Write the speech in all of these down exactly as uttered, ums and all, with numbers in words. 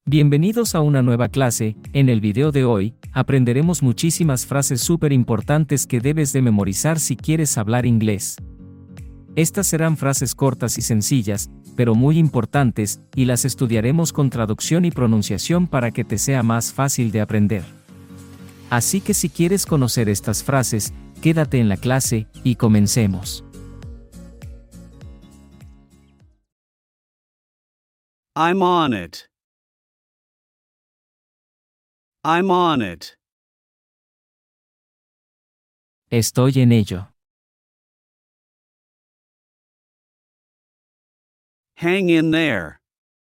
Bienvenidos a una nueva clase. En el video de hoy, aprenderemos muchísimas frases súper importantes que debes de memorizar si quieres hablar inglés. Estas serán frases cortas y sencillas, pero muy importantes, y las estudiaremos con traducción y pronunciación para que te sea más fácil de aprender. Así que si quieres conocer estas frases, quédate en la clase, y comencemos. I'm on it. I'm on it. Estoy en ello. Hang in there.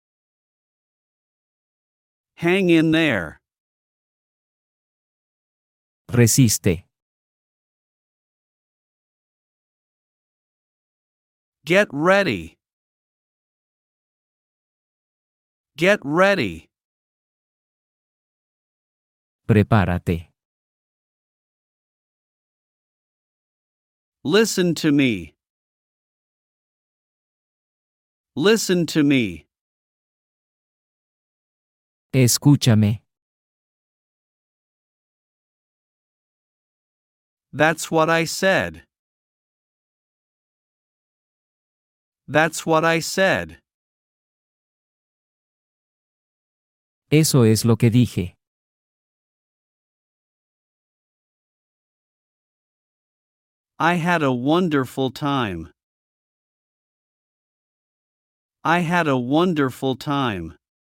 Hang in there. Resiste. Get ready. Get ready. Prepárate. Listen to me. Listen to me. Escúchame. That's what I said. That's what I said. Eso es lo que dije. I had a wonderful time. I had a wonderful time.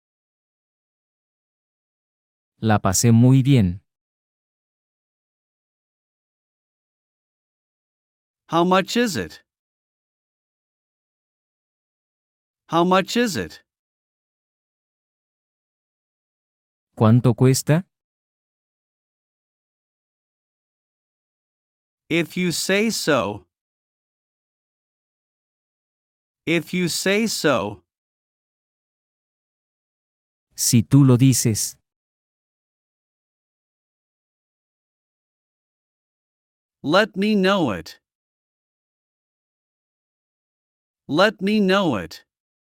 La pasé muy bien. How much is it? How much is it? ¿Cuánto cuesta? If you say so. If you say so. Si tú lo dices. Let me know it. Let me know it.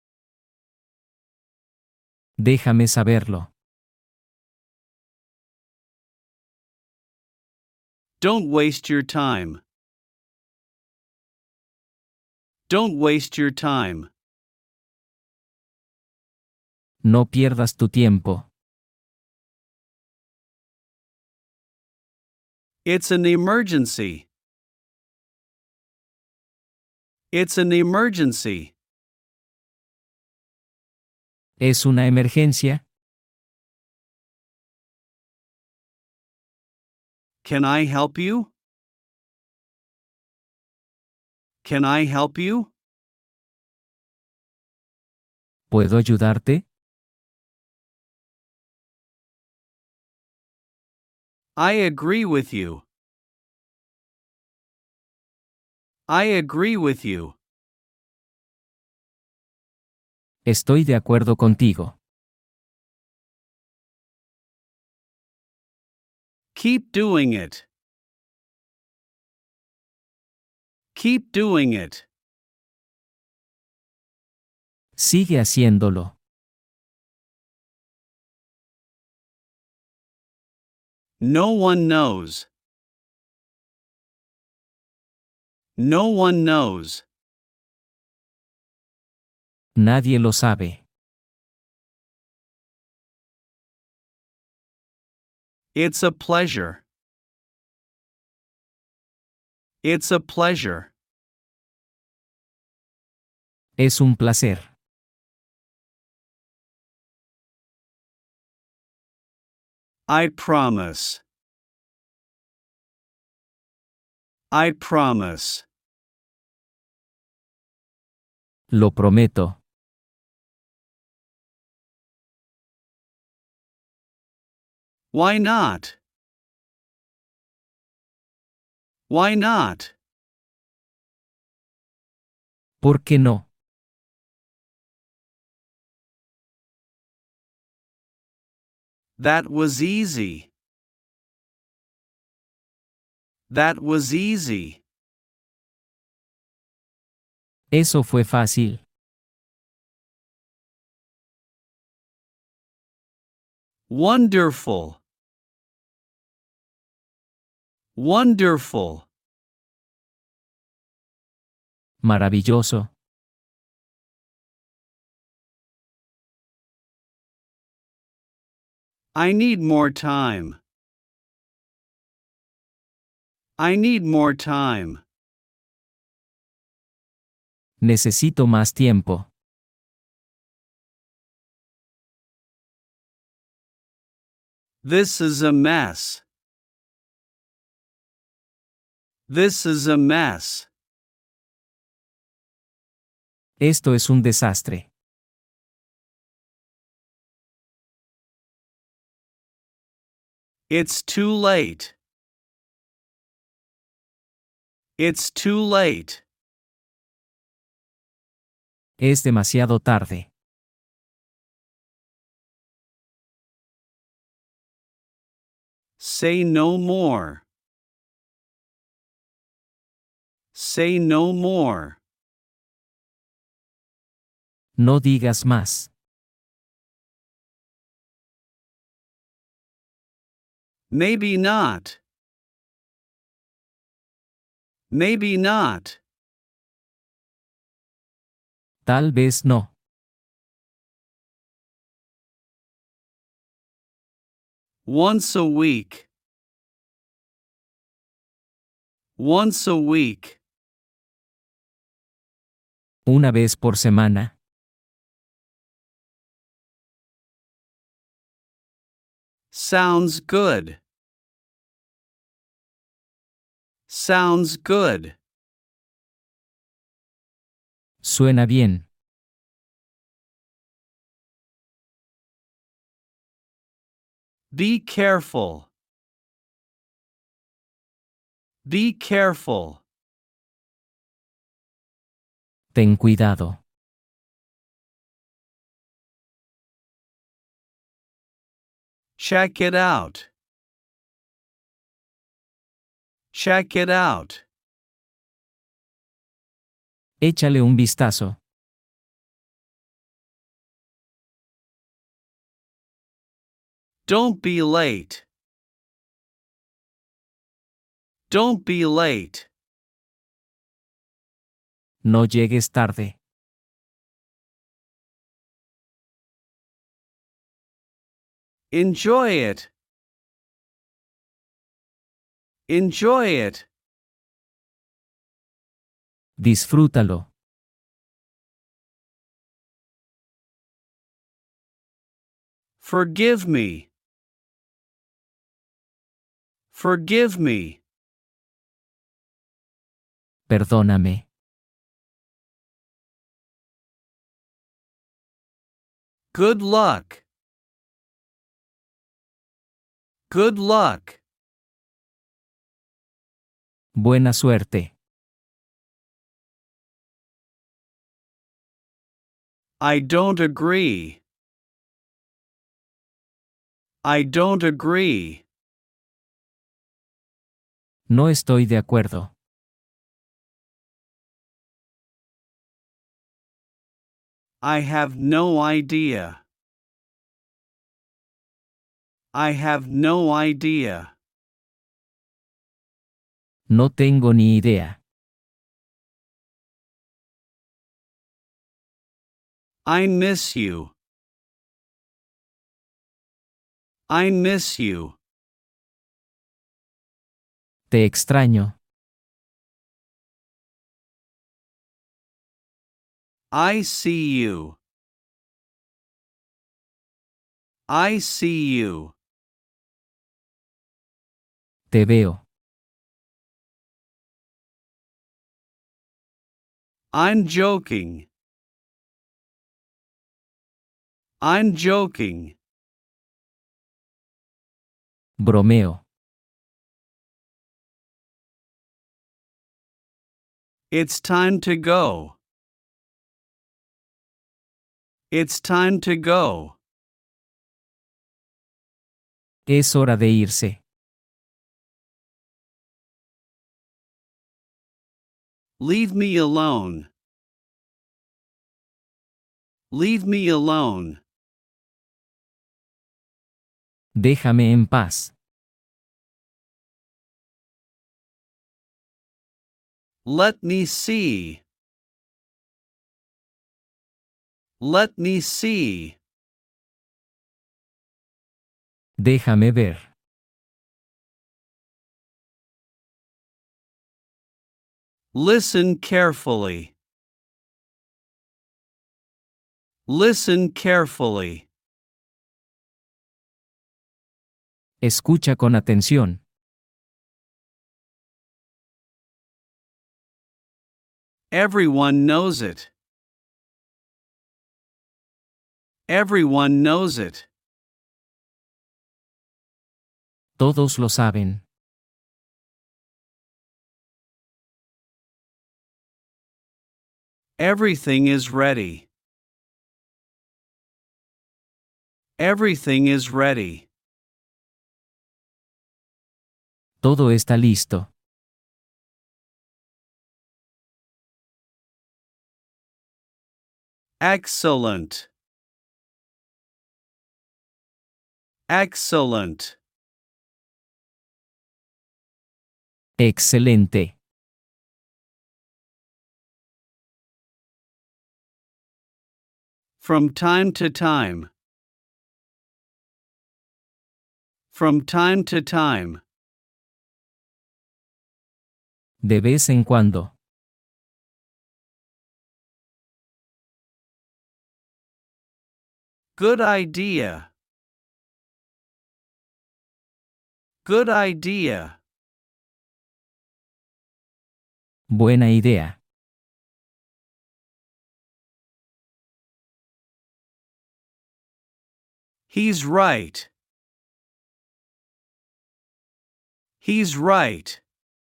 Déjame saberlo. Don't waste your time. Don't waste your time. No pierdas tu tiempo. It's an emergency. It's an emergency. ¿Es una emergencia? Can I help you? Can I help you? ¿Puedo ayudarte? I agree with you. I agree with you. Estoy de acuerdo contigo. Keep doing it. Keep doing it. Sigue haciéndolo. No one knows. No one knows. Nadie lo sabe. It's a pleasure. It's a pleasure. Es un placer. I promise. I promise. Lo prometo. Why not? Why not? ¿Por qué no? That was easy. That was easy. Eso fue fácil. Wonderful. Wonderful. Maravilloso. I need more time. I need more time. Necesito más tiempo. This is a mess. This is a mess. Esto es un desastre. It's too late. It's too late. Es demasiado tarde. Say no more. Say no more. No digas más. Maybe not. Maybe not. Tal vez no. Once a week. Once a week. Una vez por semana. Sounds good. Sounds good. Suena bien. Be careful. Be careful. Ten cuidado. Check it out. Check it out. Échale un vistazo. Don't be late. Don't be late. No llegues tarde. Enjoy it. Enjoy it. Disfrútalo. Forgive me. Forgive me. Perdóname. Good luck. Good luck. Buena suerte. I don't agree. I don't agree. No estoy de acuerdo. I have no idea. I have no idea. No tengo ni idea. I miss you. I miss you. Te extraño. I see you. I see you. Te veo. I'm joking. I'm joking. Bromeo. It's time to go. It's time to go. Es hora de irse. Leave me alone. Leave me alone. Déjame en paz. Let me see. Let me see. Déjame ver. Listen carefully. Listen carefully. Escucha con atención. Everyone knows it. Everyone knows it. Todos lo saben. Everything is ready. Everything is ready. Todo está listo. Excellent. Excellent. Excelente. From time to time. From time to time. De vez en cuando. Good idea. Good idea. Buena idea. He's right. He's right.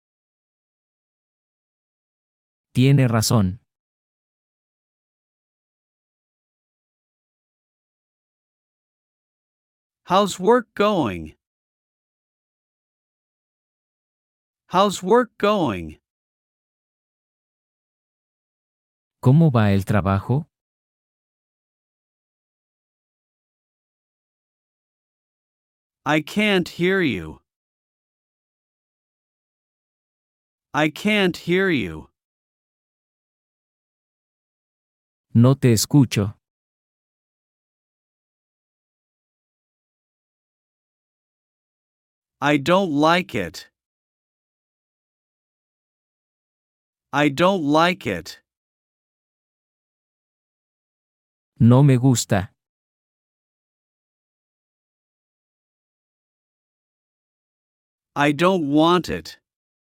Tiene razón. How's work going? How's work going? ¿Cómo va el trabajo? I can't hear you. I can't hear you. No te escucho. I don't like it. I don't like it. No me gusta. I don't want it.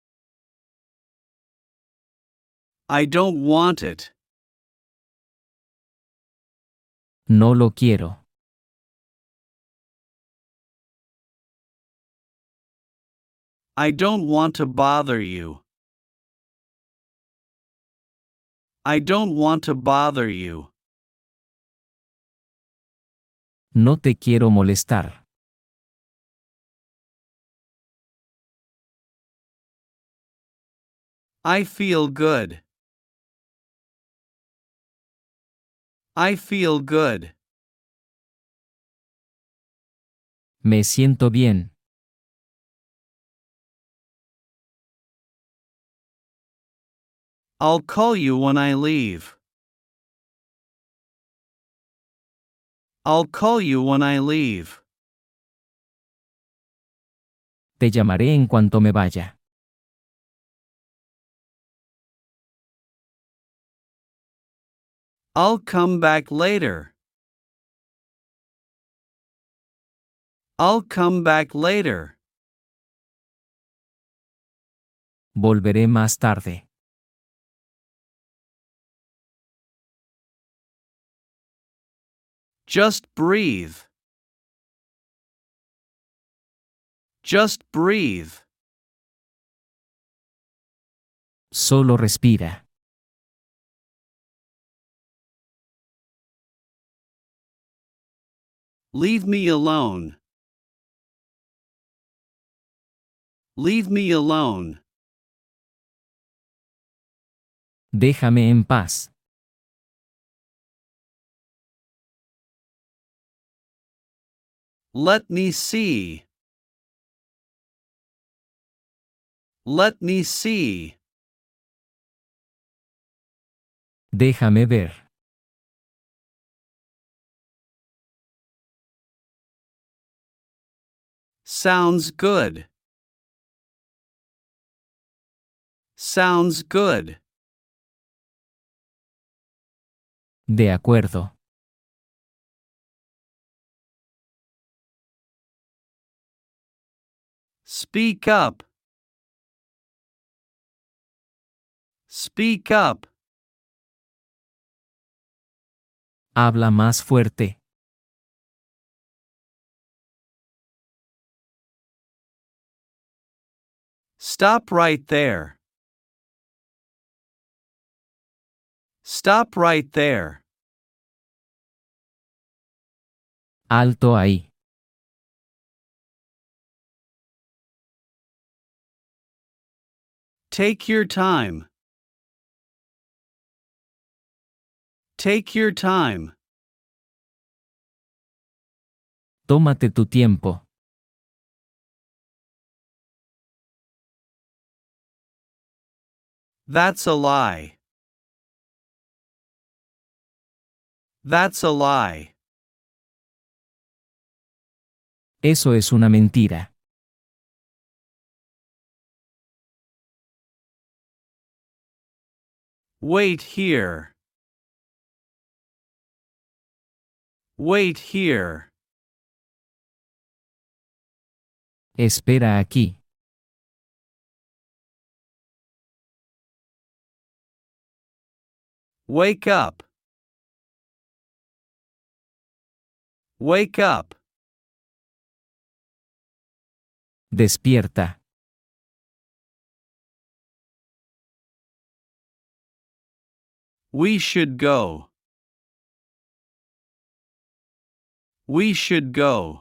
I don't want it. No lo quiero. I don't want to bother you. I don't want to bother you. No te quiero molestar. I feel good. I feel good. Me siento bien. I'll call you when I leave. I'll call you when I leave. Te llamaré en cuanto me vaya. I'll come back later. I'll come back later. Volveré más tarde. Just breathe. Just breathe. Solo respira. Leave me alone. Leave me alone. Déjame en paz. Let me see. Let me see. Déjame ver. Sounds good. Sounds good. De acuerdo. Speak up. Speak up. Habla más fuerte. Stop right there. Stop right there. Alto ahí. Take your time. Take your time. Tómate tu tiempo. That's a lie. That's a lie. Eso es una mentira. Wait here. Wait here. Espera aquí. Wake up. Wake up. Despierta. We should go. We should go.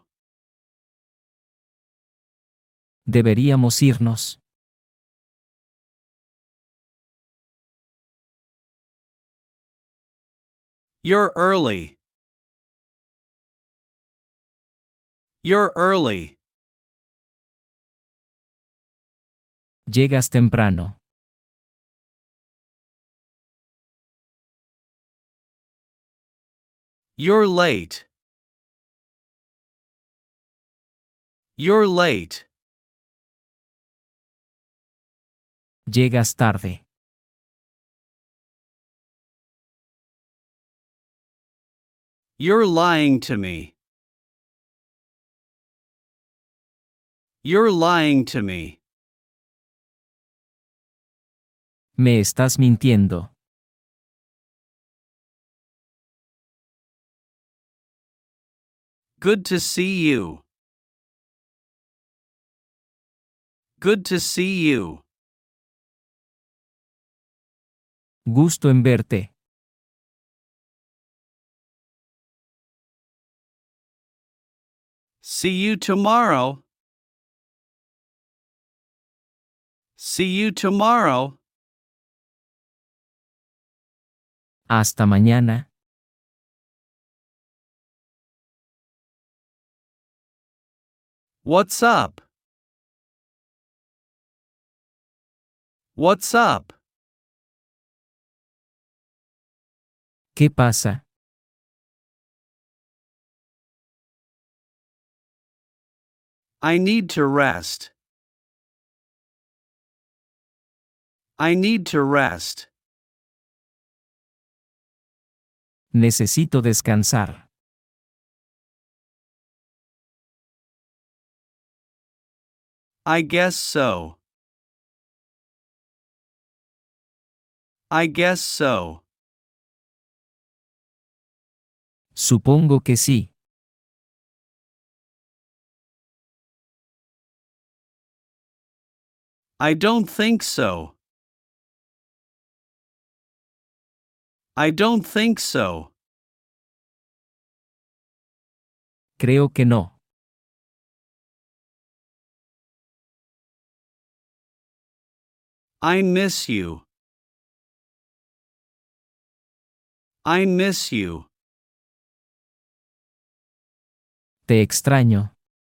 Deberíamos irnos. You're early. You're early. Llegas temprano. You're late. You're late. Llegas tarde. You're lying to me. You're lying to me. Me estás mintiendo. Good to see you. Good to see you. Gusto en verte. See you tomorrow. See you tomorrow. Hasta mañana. What's up? What's up? ¿Qué pasa? I need to rest. I need to rest. Necesito descansar. I guess so. I guess so. Supongo que sí. I don't think so. I don't think so. Creo que no. I miss you. I miss you. Te extraño.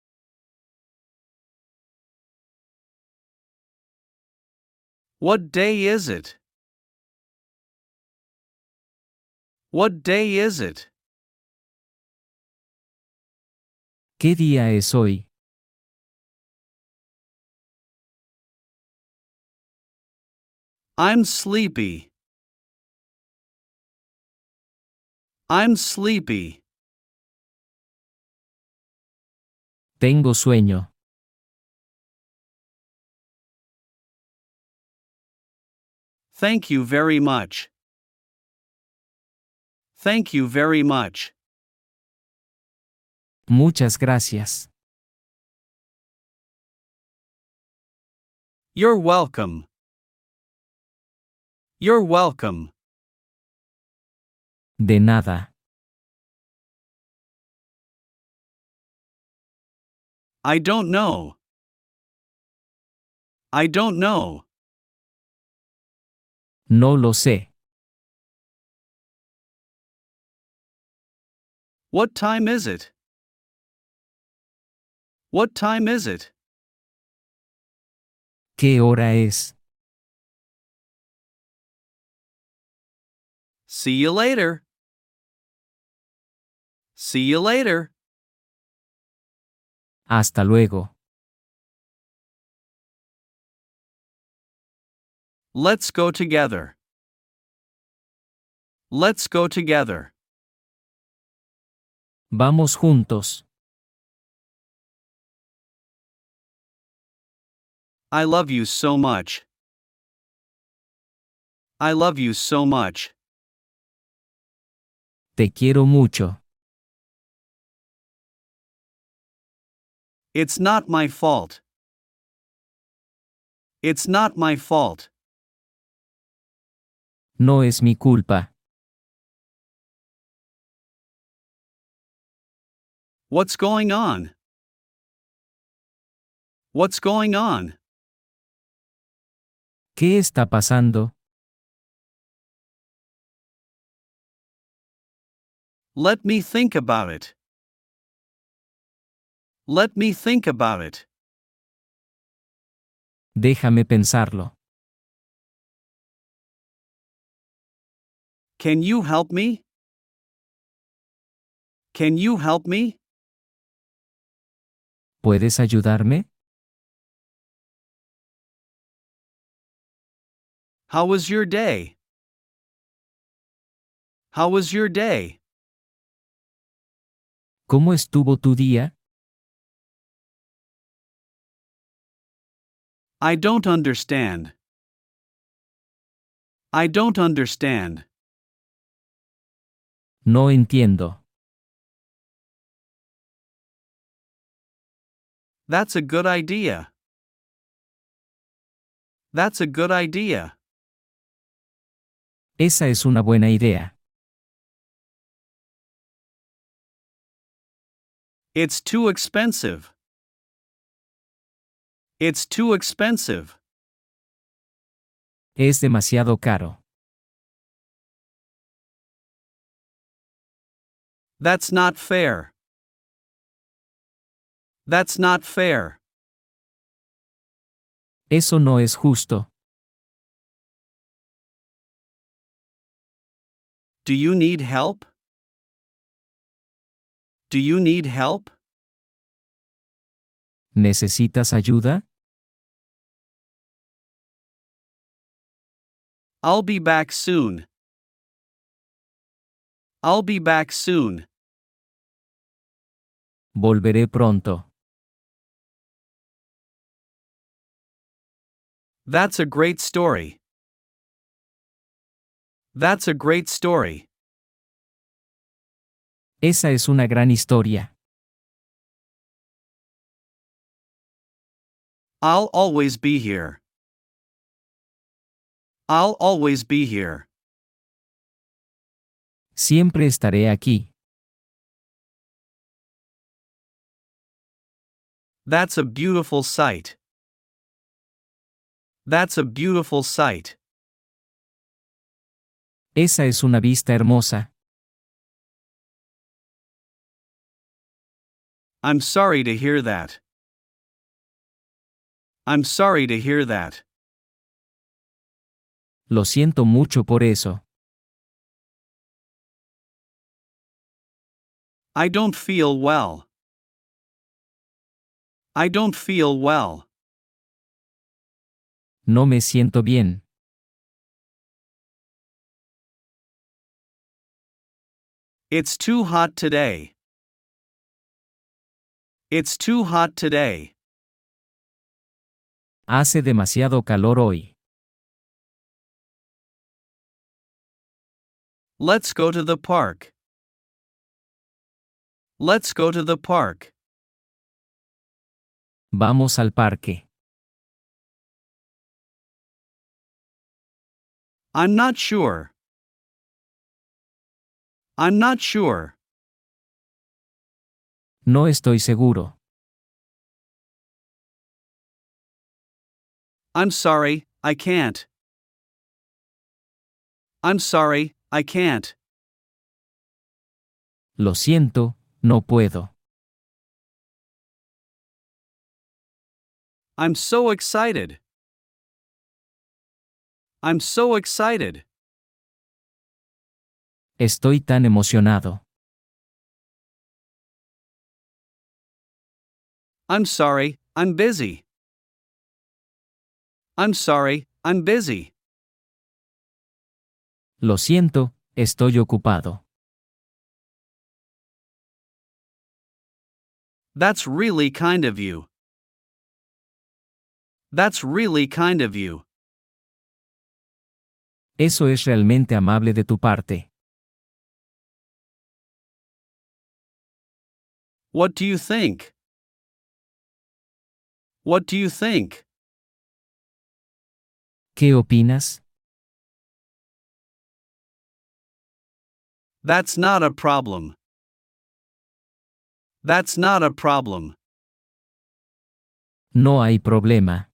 What day is it? What day is it? ¿Qué día es hoy? I'm sleepy. I'm sleepy. Tengo sueño. Thank you very much. Thank you very much. Muchas gracias. You're welcome. You're welcome. De nada. I don't know. I don't know. No lo sé. What time is it? What time is it? ¿Qué hora es? See you later. See you later. Hasta luego. Let's go together. Let's go together. Vamos juntos. I love you so much. I love you so much. Te quiero mucho. It's not my fault. It's not my fault. No es mi culpa. What's going on? What's going on? ¿Qué está pasando? Let me think about it. Let me think about it. Déjame pensarlo. Can you help me? Can you help me? ¿Puedes ayudarme? How was your day? How was your day? ¿Cómo estuvo tu día? I don't understand. I don't understand. No entiendo. That's a good idea. That's a good idea. Esa es una buena idea. It's too expensive. It's too expensive. Es demasiado caro. That's not fair. That's not fair. Eso no es justo. Do you need help? Do you need help? ¿Necesitas ayuda? I'll be back soon. I'll be back soon. Volveré pronto. That's a great story. That's a great story. Esa es una gran historia. I'll always be here. I'll always be here. Siempre estaré aquí. That's a beautiful sight. That's a beautiful sight. Esa es una vista hermosa. I'm sorry to hear that. I'm sorry to hear that. Lo siento mucho por eso. I don't feel well. I don't feel well. No me siento bien. It's too hot today. It's too hot today. Hace demasiado calor hoy. Let's go to the park. Let's go to the park. Vamos al parque. I'm not sure. I'm not sure. No estoy seguro. I'm sorry, I can't. I'm sorry, I can't. Lo siento, no puedo. I'm so excited. I'm so excited. Estoy tan emocionado. I'm sorry, I'm busy. I'm sorry, I'm busy. Lo siento, estoy ocupado. That's really kind of you. That's really kind of you. Eso es realmente amable de tu parte. What do you think? What do you think? ¿Qué opinas? That's not a problem. That's not a problem. No hay problema.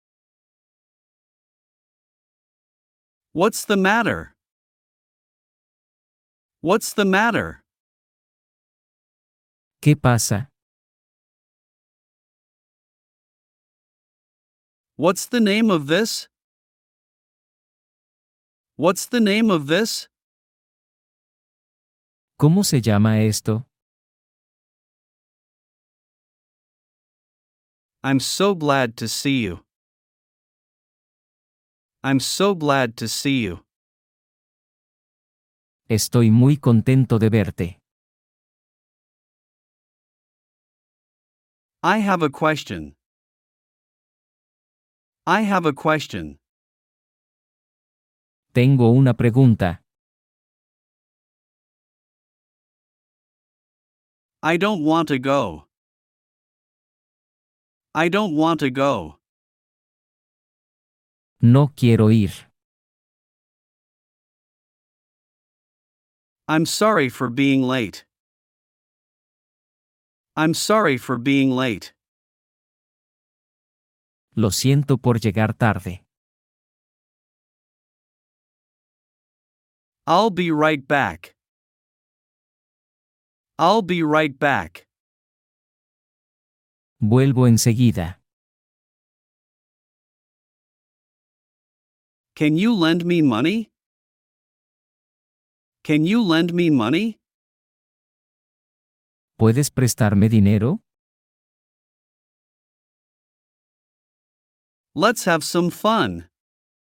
What's the matter? What's the matter? ¿Qué pasa? What's the name of this? What's the name of this? ¿Cómo se llama esto? I'm so glad to see you. I'm so glad to see you. Estoy muy contento de verte. I have a question. I have a question. Tengo una pregunta. I don't want to go. I don't want to go. No quiero ir. I'm sorry for being late. I'm sorry for being late. Lo siento por llegar tarde. I'll be right back. I'll be right back. Vuelvo enseguida. Can you lend me money? Can you lend me money? ¿Puedes prestarme dinero? Let's have some fun.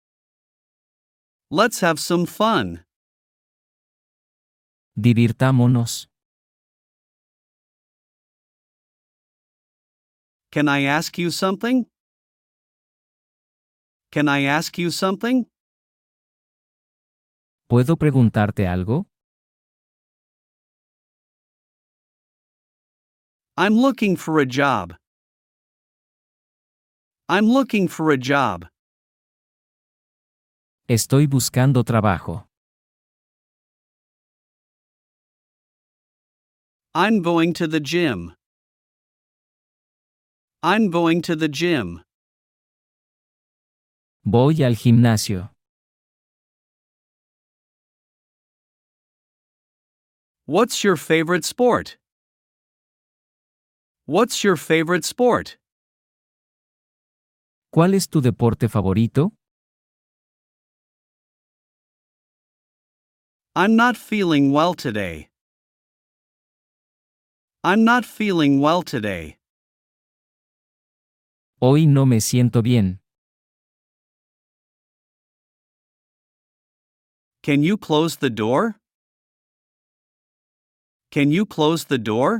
Let's have some fun. Divirtámonos. Can I ask you something? Can I ask you something? ¿Puedo preguntarte algo? I'm looking for a job. I'm looking for a job. Estoy buscando trabajo. I'm going to the gym. I'm going to the gym. Voy al gimnasio. What's your favorite sport? What's your favorite sport? ¿Cuál es tu deporte favorito? I'm not feeling well today. I'm not feeling well today. Hoy no me siento bien. Can you close the door? Can you close the door?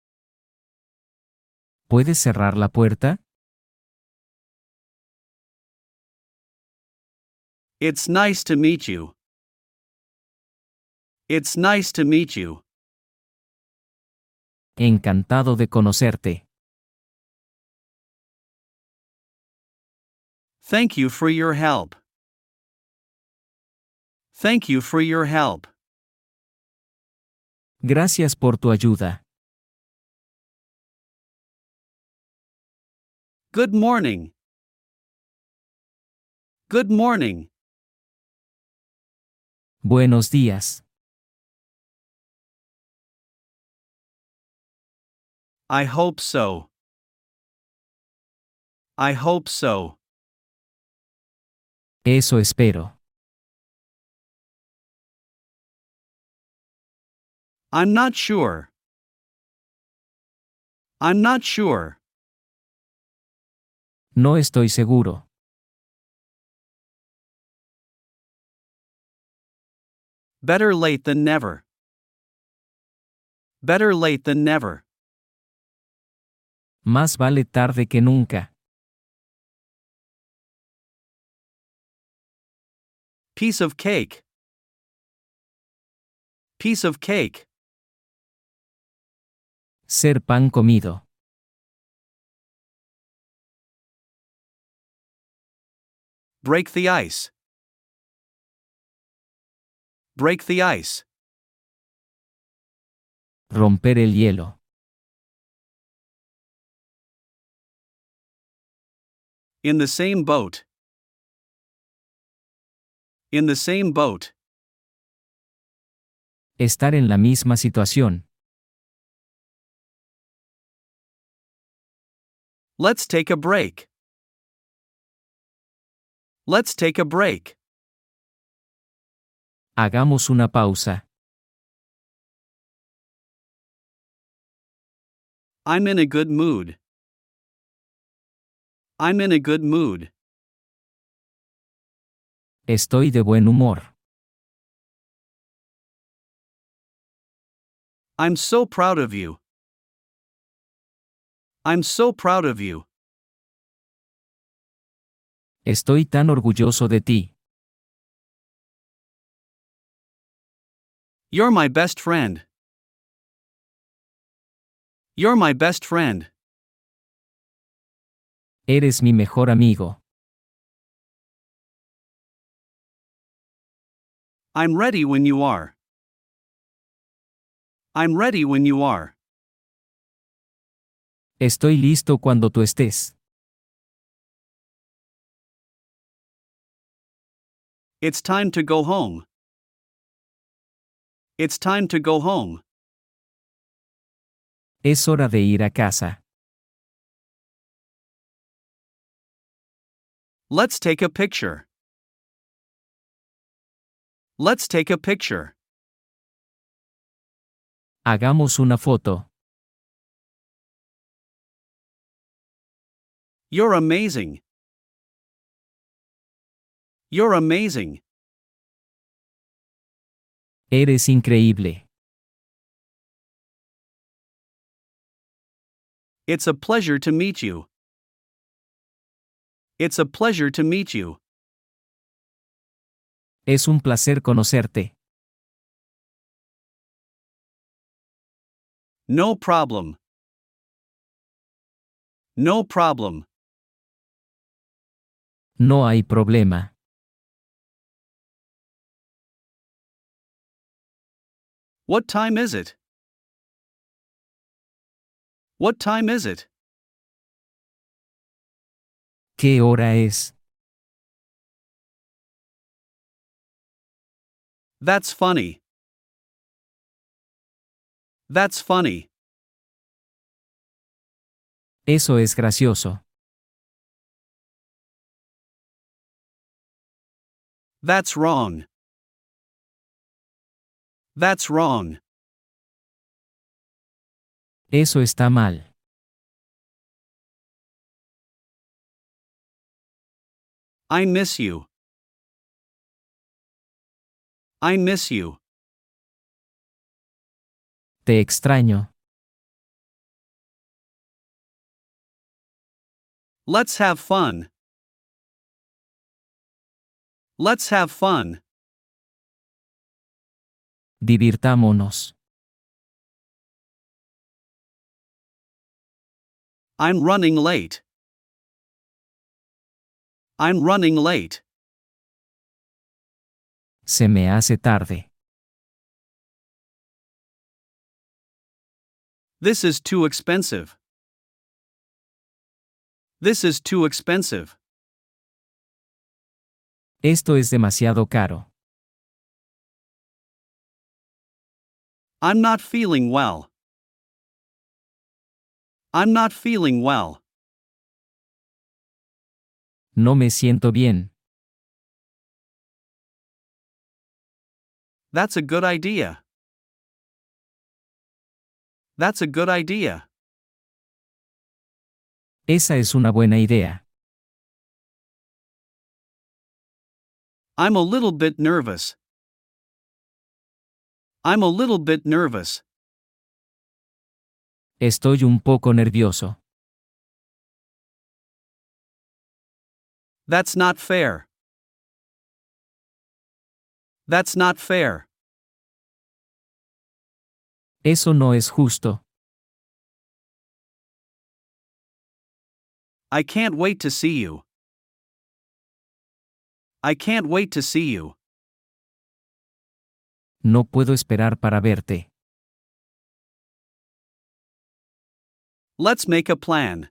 ¿Puedes cerrar la puerta? It's nice to meet you. It's nice to meet you. Encantado de conocerte. Thank you for your help. Thank you for your help. Gracias por tu ayuda. Good morning. Good morning. Buenos días. I hope so. I hope so. Eso espero. I'm not sure. I'm not sure. No estoy seguro. Better late than never. Better late than never. Más vale tarde que nunca. Piece of cake. Piece of cake. Ser pan comido. Break the ice. Break the ice. Romper el hielo. In the same boat. In the same boat. Estar en la misma situación. Let's take a break. Let's take a break. Hagamos una pausa. I'm in a good mood. I'm in a good mood. Estoy de buen humor. I'm so proud of you. I'm so proud of you. Estoy tan orgulloso de ti. You're my best friend. You're my best friend. Eres mi mejor amigo. I'm ready when you are. I'm ready when you are. Estoy listo cuando tú estés. It's time to go home. It's time to go home. Es hora de ir a casa. Let's take a picture. Let's take a picture. Hagamos una foto. You're amazing. You're amazing. Eres increíble. It's a pleasure to meet you. It's a pleasure to meet you. Es un placer conocerte. No problem. No problem. No hay problema. What time is it? What time is it? ¿Qué hora es? That's funny. That's funny. Eso es gracioso. That's wrong. That's wrong. Eso está mal. I miss you. I miss you. Te extraño. Let's have fun. Let's have fun. Divirtámonos. I'm running late. I'm running late. Se me hace tarde. This is too expensive. This is too expensive. Esto es demasiado caro. I'm not feeling well. I'm not feeling well. No me siento bien. That's a good idea. That's a good idea. Esa es una buena idea. I'm a little bit nervous. I'm a little bit nervous. Estoy un poco nervioso. That's not fair. That's not fair. Eso no es justo. I can't wait to see you. I can't wait to see you. No puedo esperar para verte. Let's make a plan.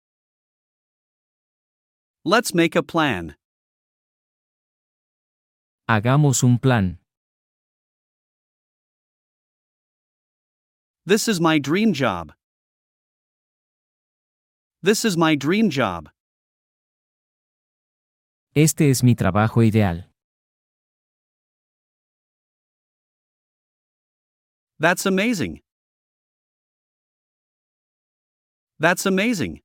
Let's make a plan. Hagamos un plan. This is my dream job. This is my dream job. Este es mi trabajo ideal. That's amazing. That's amazing.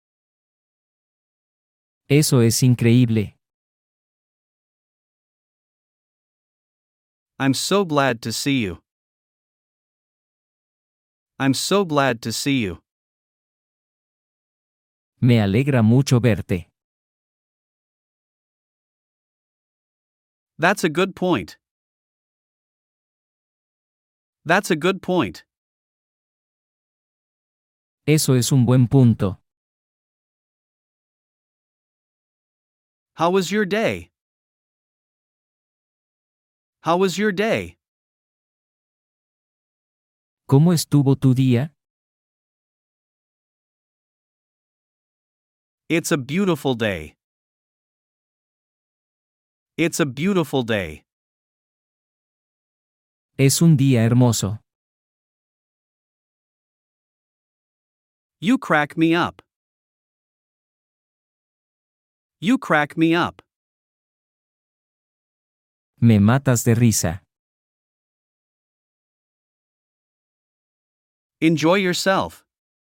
Eso es increíble. I'm so glad to see you. I'm so glad to see you. Me alegra mucho verte. That's a good point. That's a good point. Eso es un buen punto. How was your day? How was your day? ¿Cómo estuvo tu día? It's a beautiful day. It's a beautiful day. Es un día hermoso. You crack me up. You crack me up. Me matas de risa. Enjoy yourself.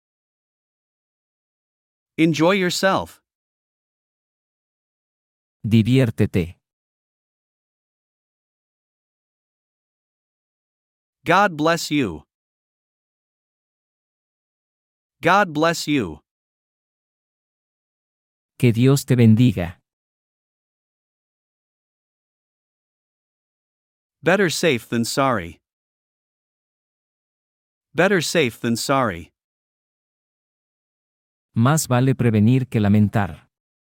Enjoy yourself. Diviértete. God bless you. God bless you. Que Dios te bendiga. Better safe than sorry. Better safe than sorry. Más vale prevenir que lamentar.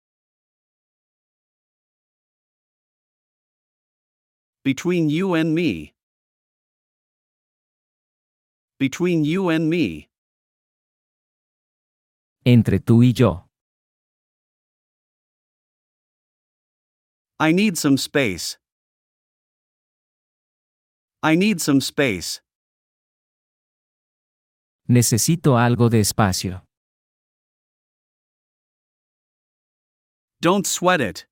Between you and me. Between you and me. Entre tú y yo. I need some space. I need some space. Necesito algo de espacio. Don't sweat it.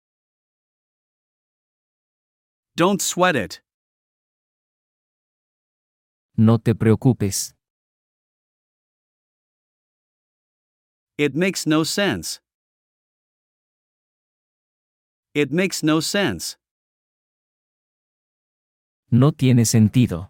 Don't sweat it. No te preocupes. It makes no sense. It makes no sense. No tiene sentido.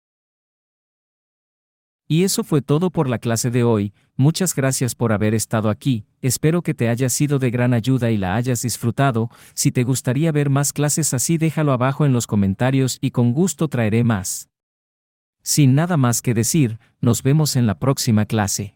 Y eso fue todo por la clase de hoy. Muchas gracias por haber estado aquí, espero que te haya sido de gran ayuda y la hayas disfrutado. Si te gustaría ver más clases así, déjalo abajo en los comentarios y con gusto traeré más. Sin nada más que decir, nos vemos en la próxima clase.